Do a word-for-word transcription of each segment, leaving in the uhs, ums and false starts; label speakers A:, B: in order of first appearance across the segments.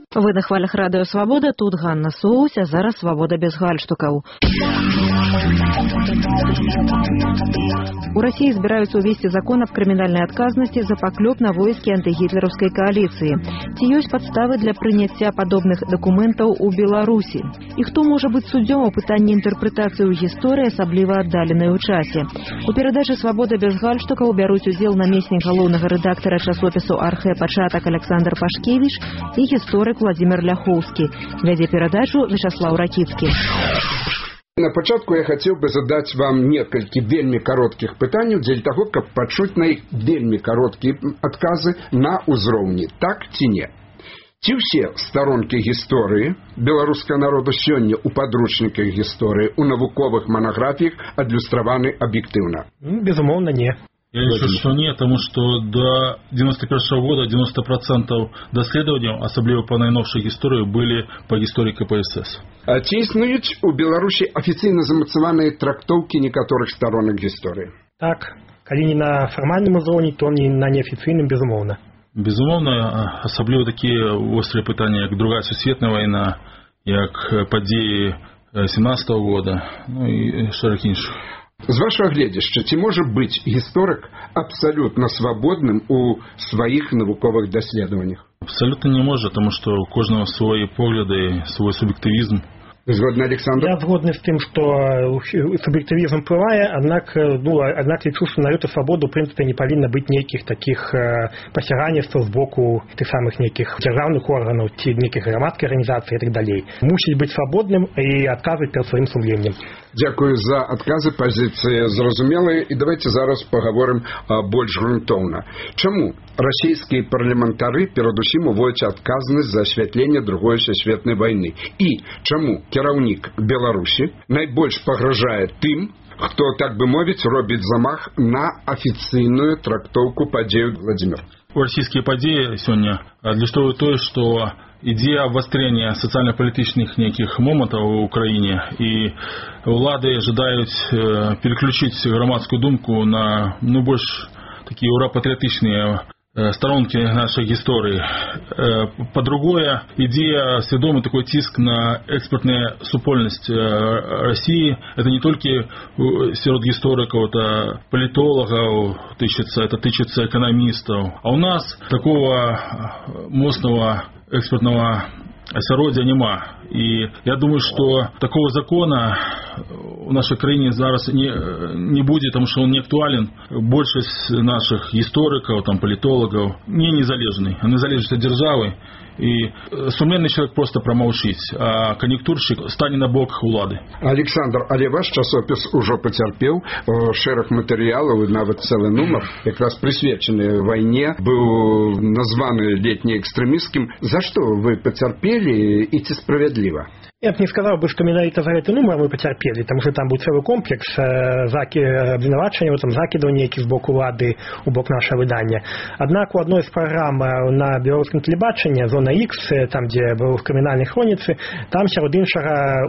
A: Вы на хвалях радыё Свабода, тут Ганна Соусь, а зараз Свабода без гальштукаў. У России збіраюцца ўвесці закон аб крымінальнай адказнасці за паклёп на войскі антыгітлераўскай кааліцыі. Ці ёсць падставы для прыняцця падобных дакументаў у Беларусі? І хто можа быць суддзём у пытанні інтэрпрэтацыі ў гісторыі, асабліва аддаленай у часе? У перадачы «Свабода без гальштукаў» бяруць удзел намеснік галоўнага рэдактара часопісу «Архэ Пачатак» Александр Пашкевіч і гісторык Владимир Ляхоўскі. Вядзе перадачу Вячаслав Ракіцкі.
B: На пачатку я хацеў бы задаць вам некалькі вельмі кароткіх пытанняў для таго, каб пачуць на іх вельмі кароткія адказы на ўзроўні так ці не. Ці ўсе старонкі гісторыі беларускага народу сёння ў падручніках гісторыі, у навуковых манаграфіях адлюстраваны аб'ектыўна?
C: Безумоўна, не.
D: Я лічу, что нет, потому что до девяносто первого года девяносто процентов даследований, особливо по найновшей истории, были по истории ка пэ эс эс.
B: А ці існуюць у Беларусі афіцыйна замацаваныя трактоўкі некаторых старонак гісторыі?
C: Так, калі не на фармальным узроўні, то не на неафіцыйным, безумоўна.
D: Безумоўна, асабліва такія острыя пытанні, як Другая сусветная вайна, як падзеі семнадцатого года, ну і шэраг іншых.
B: З вашага гледзяшча, ці можа быць гісторык абсалютна свабодным у сваіх навуковых даследаваннях?
D: Абсолютно не может, потому что у кожного свои погляды, свой субъективизм.
B: Згодны, Александр?
C: Я згодны з тым, што суб'ектывізм ўплывае, аднак, ну, аднак лічу, што на гэту свабоду, у прынцыпе, не павінна быць нейкіх такіх пасяганнястваў з боку тых самых нейкіх дзяржаўных органаў ці нейкіх грамадскіх арганізацый і так далей. Мусіць быць свабодным і адказваць перад сваім сумленнем.
B: Дзякую за адказы, пазіцыі зразумелыя, і давайте зараз паговорым больш грунтоўна. Чаму расійскія парламентары перадусім уводзяць адказнасць за асвятленне Другой сусветнай вайны? І чаму кіраўнік Беларусі найбольш пагражае тым, хто, так бы мовіць, робіць замах на афіцыйную трактоўку падзею? Владимир.
D: Расійскія падзеі сёння адлюстроўваюць тое, што ідзе абвастрэння сацыяльна-палітычных нейкіх момантаў у краіне, і ўлады жадаюць переключыць грамадскую думку на, ну, больш такія ура-патрыятычныя сторонки нашей истории. По-другое, идея, сведомый такой тиск на экспортную супольность России, это не только среди историков, это политологов, тычется, это тычется экономистов. А у нас такого мощного экспортного осяроддзя нема. И я думаю, что такого закона в нашей краине зараз не, не будет, потому что он не актуален. Большинство наших историков, там, политологов не незалежный, а незалежность от державы. И сумленный человек просто промолчит, а конъюнктурщик стане на бок улады.
B: Александр, але ваш часопіс ужо пацярпеў шэраг матэрыялаў, нават цэлы нумар, якраз прысвечаны вайне, быў названы летне экстрэмісцкім. За што вы пацярпелі і ці справядліва?
C: Я б не сказал бы, что менавіта за гэты нумар мы пацярпелі, потому что там быў цэлы комплекс абвінавачанняў, там закідаў нейкі з боку улады у бок нашага выдання. Аднак у адной з праграм на беларускім тэлебачанні «Зона Х», там, дзе быў крымінальнай хроніцы, там сярод іншага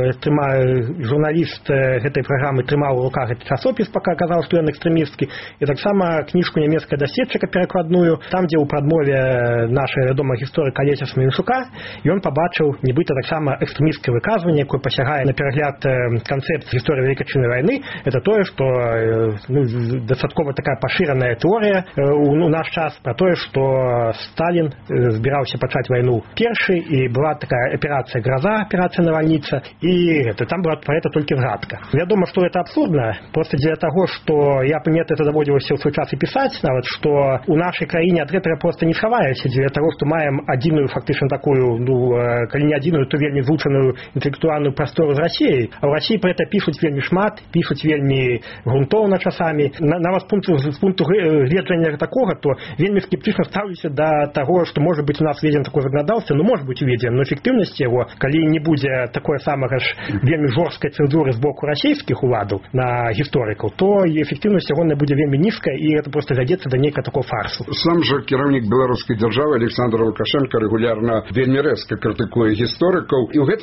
C: журналіст гэтай праграмы трымаў у руках гэты часопіс, пака казаў, што ён экстрэмісцкі, і таксама кніжку нямецкая даследчыка перакладную, там, дзе ў прадмове нашай вядомага гісторыка Алеся Смеянчука, ён пабачыў нібыта таксама экстрэмісцкае выказванне, якое пасягае на перагляд канцэпцыі гісторыі Вялікай Адчыннай вайны. Это тое, што, ну, дастаткова такая пашыраная тэорыя у ну, наш час пра тое, што Сталін збіраўся пачаць вайну першы, і была такая аперацыя «Гроза», аперацыя «Навальніца», і это, там была пра гэта толькі згадка. Вядома, што гэта абсурдна, просто дзеля таго, што я мне это даводзілася ў свой час і пісаць нават, што у нашай краіне ад гэтага проста не схаваешся, дзеля таго, што маем адзіную фактычна такую, ну, калі не адзіную, то вельмі звучаную інтэлектуальную прастору з Расіяй. А ў Расіі пра гэта пішуць вельмі шмат, пішуць вельмі грунтоўна часамі. На, нават з пункту, з пункту гледжання такога, то вельмі скептычна ставлюся да таго, што можа быць у нас уведзена такое законадаўства, ну, можа быць уведзена, но эфектыўнасць яго, калі не будзе такое самага ж вельмі жорсткай цэнзуры з боку расійскіх уладаў на гісторыкаў, то эфектыўнасць яго не будзе вельмі нізкая, і гэта проста вядзецца да нейкага такого фарсу.
B: Сам жа кіраўнік беларускай дзяржавы Александр Лукашенко рэгулярна вельмі рэзка крытыкуе гісторыкаў, і ў гэтым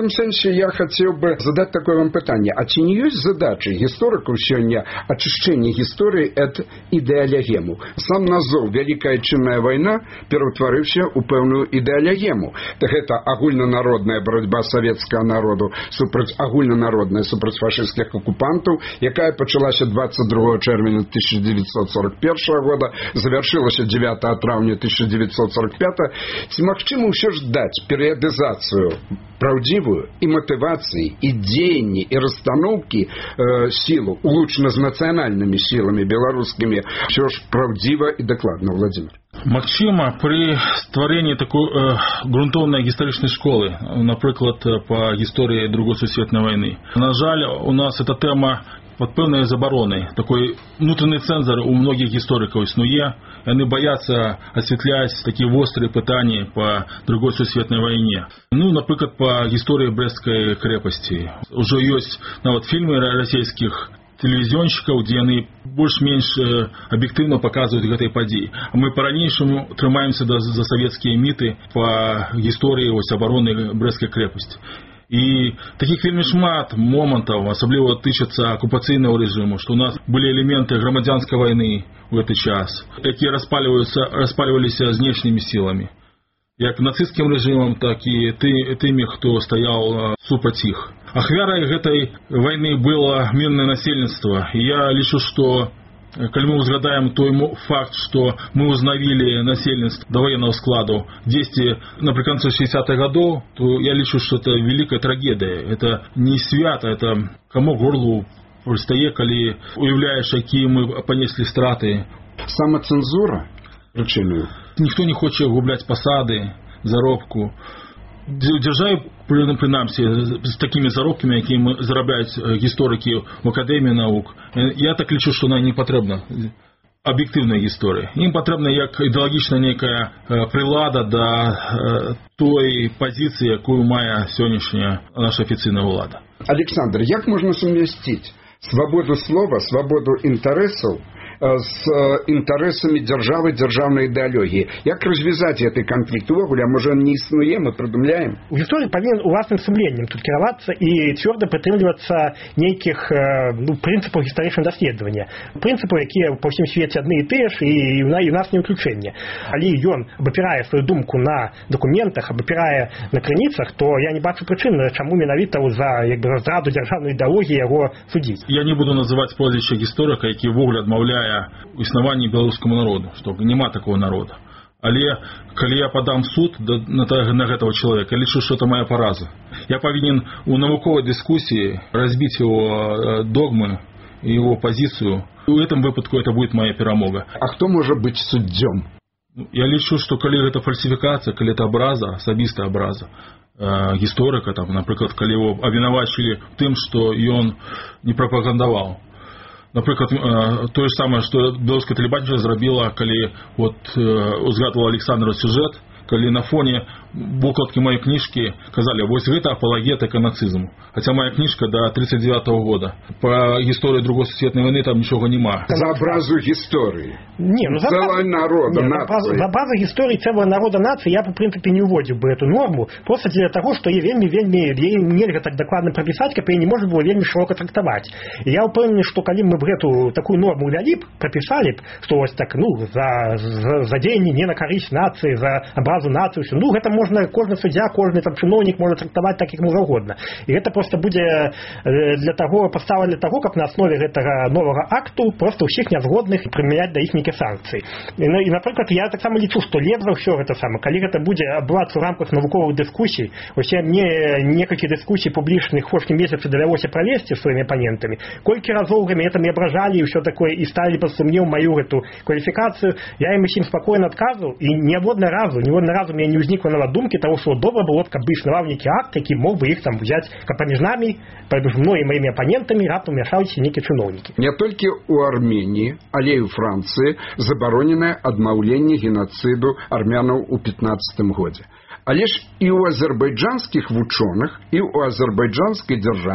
B: гэтым сэнсе я хацеў бы задаць такое вам пытанне. А ці не ёсць задачай гісторыкаў сёння ачышчэння гісторыі ад ідэалягему? Сам назоў «Вялікая чынная вайна» пераўтварыўся ў пэўную ідэалягему. Так гэта агульнанародная барацьба савецкага народу супраць агульнанародная супраць фашысцкіх акупантаў, якая пачалася двадцать другого чэрвеня тысяча девятьсот сорок первого года, завяршылася девятого траўня тысяча девятьсот сорок пятого. Ці магчыма ўсё ж даць перыядызацыю праўдзівую і матывацыі, і дзеянні, і расстаноўкі э, сілу, улучшана з нацыянальнымі сіламі беларускімі, ўсё ж праўдзіва і дакладна, Владимир?
D: Магчыма, пры стварэнні такой э, грунтоўнай гістарычнай школы, напрыклад, па гісторыі Другой сусветнай вайны. На жаль, у нас эта тэма под пэўнай забаронай. Такой внутренні цэнзар у многіх гісторыкаў існуе. Яны баяцца асвятляць такія вострыя пытанні па Другой сусветнай вайне. Ну, напрыклад, па гісторыі Брэсцкай крэпасці. Ужо ёсць нават фільмы расійскіх тэлевізионщикаў, дзе яны больш-менш аб'ектыўна паказваюць гэтай падзеі. А мы па-ранейшаму трымаемся да, за савецкія міты па гісторыі вось абароны Брэсцкай крэпасці. І таких вельмі шмат момантаў, асабліва тычацца акупацыйнага рэжыму, што у нас былі элементы грамадзянскай вайны ў гэты час, якія распальваліся знешнімі сіламі. Як нацысцкім рэжымам, так і ты, тымі, хто стаяў супраць іх. Ахвярай гэтай вайны было мірнае насельніцтва. І я лічу, што калі мы узгадаем той факт, што мы узнавілі насельніцтва да ваеннага складу дзесьці напрыканцы шестидесятых гадоў, то я лічу, што это вялікая трагедыя. Это не свята, это камок горлу прыстае, калі уяўляеш, якія мы панеслі страты.
B: Самацэнзура прычыною.
D: Ніхто не хоча губляць пасады, заробку. Дзяржаве, прынамсі, з такімі заробкамі, якія зарабляюць гісторыкі в Акадэміі навук, я так лічу, што нам не патрэбна аб'ектыўная гісторыя. Ім патрэбна як ідэалагічная нейкая прылада да той пазіцыі, якую мае сённяшняя наша афіцыйная ўлада.
B: Александр, як можна сумясціць свабоду слова, свабоду інтарэсаў з інтарэсамі дзяржавы, дзяржаўнай ідэалогіі? Як развязаць гэты канфлікт? Увогуле, а можа, не існуе, мы прыдумляем?
C: У гісторыі павінен уласным сумленнем тут кіравацца і цвёрда прытрымлівацца нейкіх ну, прынцыпаў гістарычнага даследавання. Прынцыпаў, якія па ўсім свеце адны і тыя ж, і ў нас не ўключэнне. Але ён абапірае сваю думку на дакументах, абапірае на крыніцах, то я не бачу прычын, чаму менавіта за як бы, здраду дзяржаўнай ідэалогіі яго судзіць.
D: Я не буду называць прозвішча гісторыка, які ввогуле адмаўляе існаванні беларускаму народу, што няма такого народа. Але калі я падам суд на, на гэтага чалавека, лічу, што это моя параза. Я павінен у навуковай дыскусіі разбіць его догмы і его пазіцыю. У гэтым выпадку это будет моя перамога.
B: А хто можа быць суддзём?
D: Я лічу, што калі гэта фальсіфікацыя, калі это абраза, асабістая абраза э, гісторыка, там, напрыклад, калі его абвінавачылі тым, што ён не прапагандаваў. Напрыклад, тое ж самае, што беларускае тэлебачанне зрабіла, калі вот, узгадвала Александра сюжэт, калі на фоне вокладкі маёй кніжкі казалі, вось гэта апалагетыка нацызму. Хаця моя кніжка до тридцать девятого года. Па гісторыі Другой сусветнай вайны там нічога няма.
B: За абразу гісторыі.
C: Не, ну, за
B: целая народа,
C: не,
B: нацыя.
C: За абразу гісторыі целая народа нацыі я, в принципе, не уводзіў бы эту норму, просто для того, што я вельмі, вельмі, яе нельга так дакладна прапісаць, каб яе не можна было вельмі шырока трактаваць. І я ўпэўнены, што калі мы б эту такую норму ўвялі б, прапісалі б, што вось так, ну, за, за, за дзеянні не на карысць нацыі, за абразу нацыі, ну, гэта можна, кожны суддзя, кожны там чыноўнік можа трактаваць так, як ему заўгодна. І гэта просто будзе для таго, пастава для таго, каб на аснове гэтага новага акту просто ўсіх нязгодных прымяняць да іх нейкія санкцыі. І, і, напрыклад, я таксама лічу, што лепш за ўсё гэта сама, калі гэта будзе адбывацца ў рамках навуковых дыскусій. Вось мне некалькі дыскусій публічных кожны месяц давялося правесці сваімі апанентамі. Колькі разоў мяне там і абражалі і ўсё такое, і ставілі пад сумнеў маю гэту кваліфікацыю, я ім усім спакойна адказваў, і ніводна разу, ніводна разу мне не ўзнікла нават думкі таго, што добра было, каб існаваў нейкі акт, які мог бы іх там взяць, каб паміж намі, паміж мной і маімі апанентамі раптам мяшаліся нейкія чыноўнікі.
B: Не толькі ў Арменіі, але і ў Францыі забароненае адмаўленне генацыду армянаў у пятнаццатым годзе. Але ж і ў азербайджанскіх вучоных, і ў азербайджанскай дзяржаве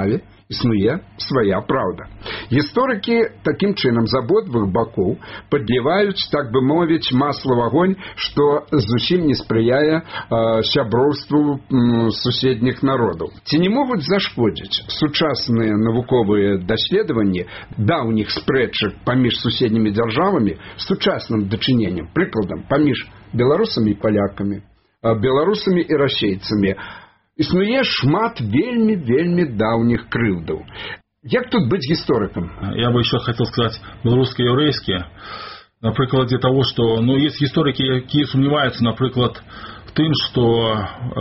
B: існуе свая праўда. Гісторыкі такім чынам з абодвух бакоў падліваюць, так бы мовіць, масла в огонь, што зусім не спрыяе э, сяброўству м, суседніх народаў. Ці не могуць зашкодзіць сучасныя навуковыя даследаванні даўніх спрэчак паміж суседнімі дзяржавамі сучасным дачыненнем, прыкладам, паміж беларусамі і палякамі, беларусамі і расейцамі. Існуе шмат вельмі-вельмі даўніх крыўдаў. Як тут быть гісториком?
D: Я бы еще хотел сказать белорусско-еврейские. На прикладе того, что ну, есть историки, которые сомневаются, например, в том, что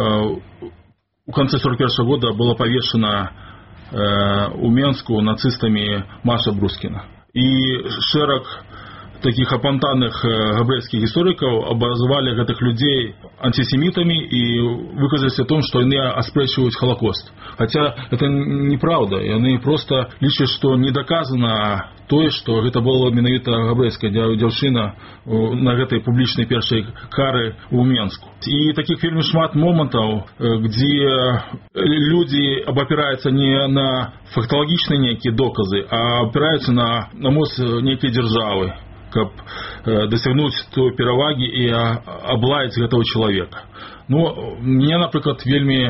D: э, у конца сорок первого года была повешена э, у Менску нацистами Маша Брускина. И шерок таких апантанных габрэйскіх историков обозвали этих людей антисемитами и выказались о том, что они оспречивают Холокост. Хотя это неправда. И они просто лічаць, что не доказано то, что это было менавіта габрэйская дзяўчына на этой публичной першей кары у Менску. И таких вельмі шмат моментов, где люди опираются не на фактологичные некие доказы, а опираются на, на моц некие державы, каб досягнуть той пераваги и облаять этого человека. Ну, мне, например, вельмі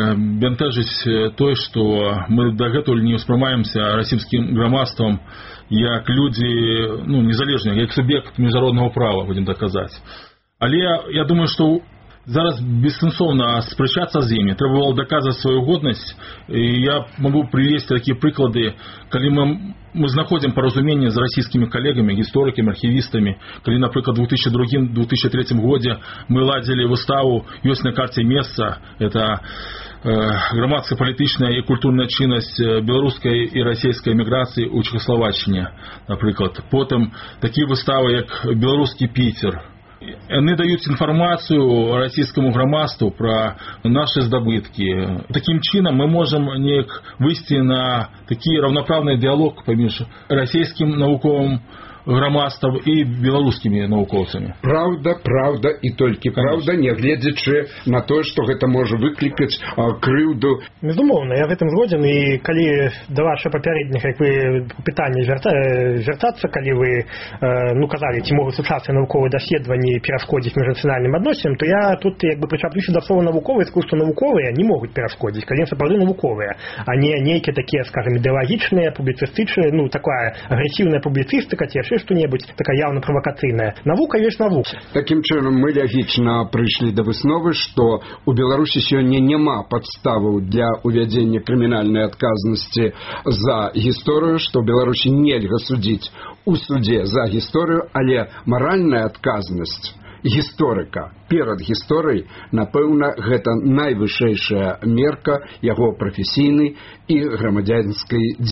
D: бянтэжыць то, что мы дагэтуль не успрымаемся расійскім грамадствам як люди, ну, незалежныя, як субъект международного права, будем так казаць. Але я думаю, что зараз бессенсовно спрачацца з імі, трэба было доказывать свою годность. И я могу привести такие прыклады, калі мы, мы знаходзім паразуменне з расійскімі коллегами, гісторыкамі, архівістамі, калі, например, в две тысячи другом — две тысячи третьем году мы ладили выставу «Ёсць на карте месца», это э, грамадска-палітычная и культурная чыннасць беларускай и российской эмиграции у Чехословаччине, например. Потом такие выставы, как «Белорусский Питер». Они дают информацию российскому грамадству про наши здобытки. Таким чином мы можем выйти на такие равноправный диалог поміж российским науковым грамадством и белорусскими науковцами.
B: Правда, правда и только правда, не глядячи на то, что это может выкликать а, крыўду.
C: Безумовно, я в этом згоден, и коли до вашего попередніх, як ви питання звертаться, коли ви ну, казали, ці можуть сучасні наукові дослідження перешкодити між національним відносинам, то я тут якби причаплюся до слова наукове, искусство наукове не можуть перешкодити, коли це правда наукове, а не некие такие, скажем, идеологичные, публицистичные, ну, такая агрессивная публицистика, те что-нибудь такая явно провокацыйная. Навука есть навука.
B: Таким чынам мы логічна прыйшлі да высновы, што у Беларусі сёння няма падставаў для увядзення крымінальнай адказнасці за гісторыю, што ў Беларусі нельга судзіць у судзе за гісторыю, але маральная адказнасць гісторыка перад гісторыяй, напэўна, гэта найвышэйшая мерка яго прафесійнай і грамадзянскай